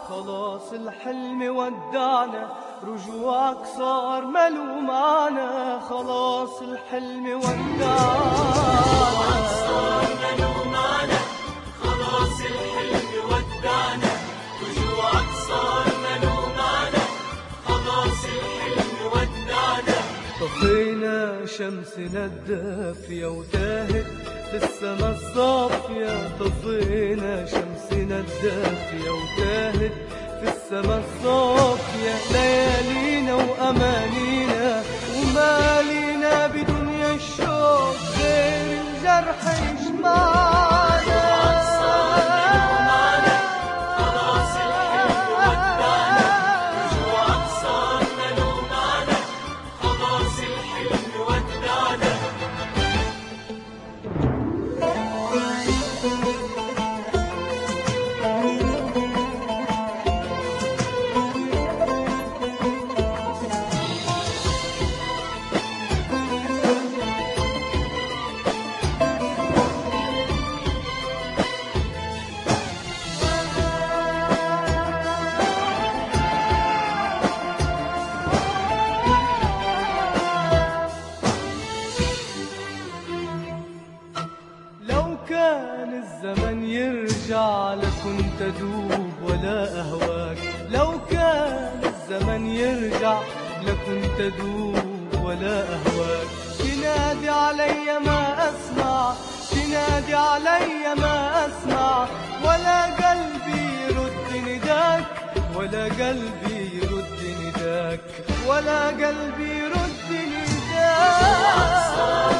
خلاص الحلم ودعنا، رجوعك صار ملو معنا. خلاص الحلم ودعنا، صار ملو معنا. خلاص الحلم ودعنا، رجوعك صار ملو معنا. خلاص الحلم ودعنا. طفينا شمسنا الدافية وتاهت في السما الصافية. طفينا شمسنا الدافية وتاهت في السما الصافية. ليالينا وأمانينا ومالينا بدنيا الشوق غير الجرح يجمعنا. خلاص الحلم ودعنا، رجوعك صار ملو معنا. خلاص الحلم ودعنا. كان الزمن يرجع لكنت أدوب ولا أهواك. لو كان الزمن يرجع لكنت أدوب ولا أهواك. تنادي علي ما أسمع، تنادي علي ما أسمع. ولا قلبي يرد نداك، ولا قلبي يرد نداك، ولا قلبي يرد نداك.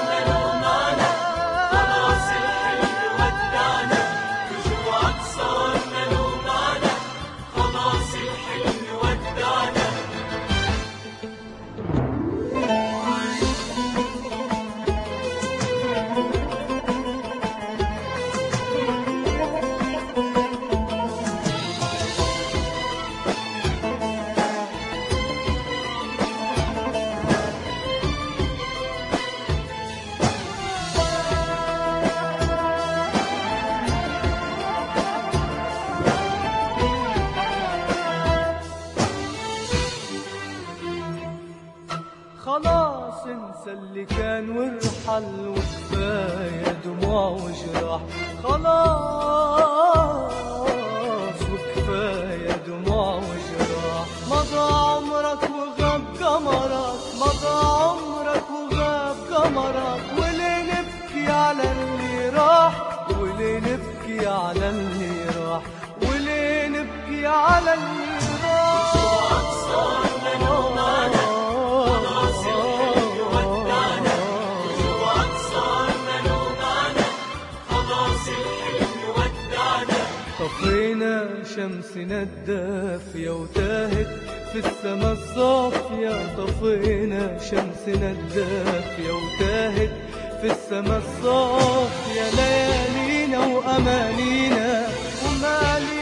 خلاص انسى اللي كان وارحل وكفاية دموع وجراح. خلاص وكفاية دموع وجراح. مضى عمرك وغاب قمرك، مضى عمرك وغاب قمرك. وليه نبكي على اللي راح، وليه نبكي على اللي راح، وليه نبكي على اللي راح. صار ملو معنا. خلاص الحلم ودعنا، رجوعك صار ملو معنا. خلاص الحلم ودعنا. طفينا شمسنا الدافية وتاهت في السما الصافية. طفينا شمسنا الدافية وتاهت في السما الصافية. ليالينا وأمانينا ومالينا